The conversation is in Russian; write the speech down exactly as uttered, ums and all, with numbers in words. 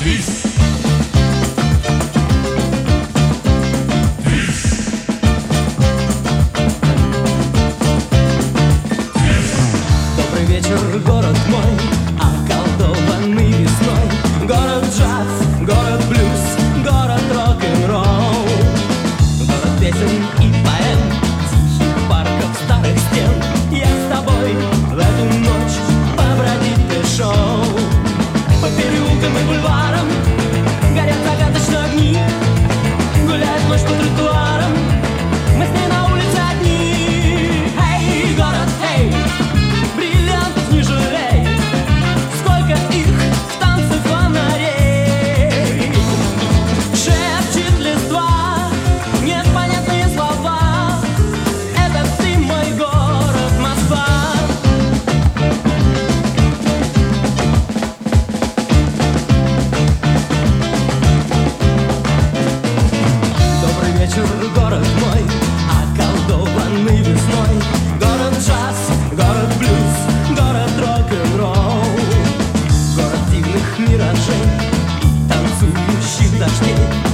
Добрый вечер, город мой, околдованный весной. Город джаз, город блюз, город рок-н-ролл. Город песен и поэм, тихих парков, старых стен. Я с тобой в эту ночь побродить пришел. По переулкам и бульварам горят загадочные огни. Гуляет ночь по тротуарам, мы с ней на улице одни. Эй, город, эй, бриллиантов не жалей, сколько их в танце фонарей. Шепчет листва непонятные слова. Это ты, мой город, Москва. Добрый вечер, город мой, околдованный весной. Город джаз, город блюз, город рок-н-ролл. Город дивных миражей и танцующих дождей.